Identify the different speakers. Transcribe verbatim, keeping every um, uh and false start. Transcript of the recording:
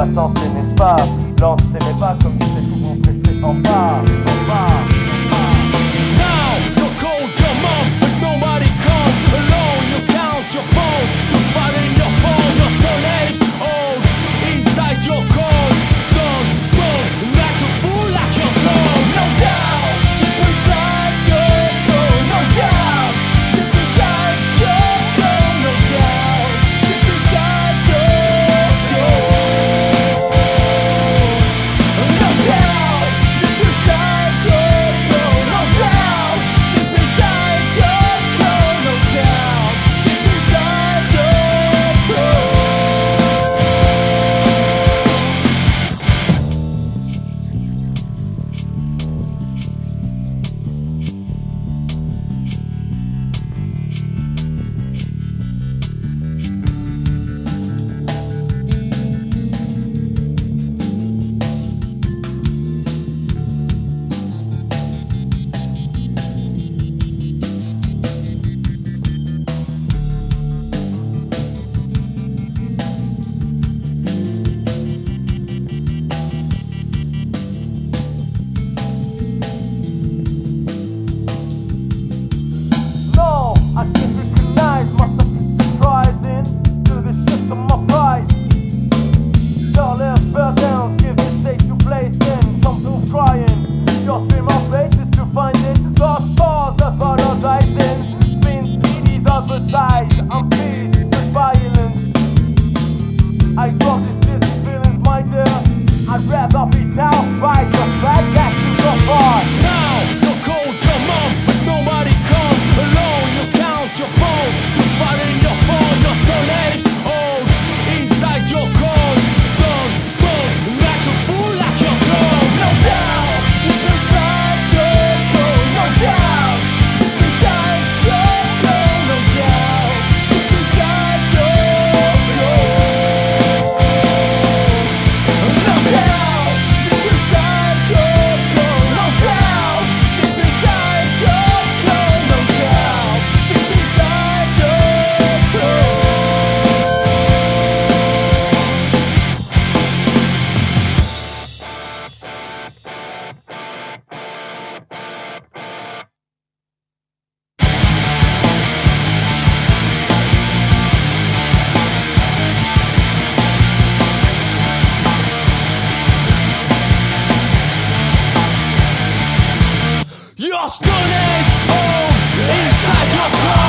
Speaker 1: pas censé, n'est-ce pas? Lancer les pas comme tu sais toujours pressé en bas, en bas.
Speaker 2: Now you're cold, your mom, but nobody comes alone. You count your phones to find in your phone. Your stone age old inside your cold. Don't stop, like to fool like your tone. No doubt, deep inside your cold. No doubt, deep inside your cold. No doubt, deep inside your cold. No doubt, deep inside your cold. No doubt, deep inside your cold. No doubt, deep inside your cold.
Speaker 1: No, I can't recognize myself as surprising to the shift of my pride. All else fell down, give the stage to place in. Come through crying, just in my face is to find it. Lost stars, that's what I was in. Spin speedies advertised, I'm pleased with violence. I got this distant feelings, my dear. I'd rather be down by your fat that you go far.
Speaker 2: Now you're cold, your mom, but nobody comes alone. You count your phones to find in your phone. Your stone age old inside your cold. Don't stop, like to fool like your tone. No doubt, deep inside your cold. No doubt, deep inside your cold. No doubt, deep inside your cold. No doubt, deep inside your cold. No doubt, deep inside your cold. No doubt, deep inside your cold. Your stone age old inside your cold.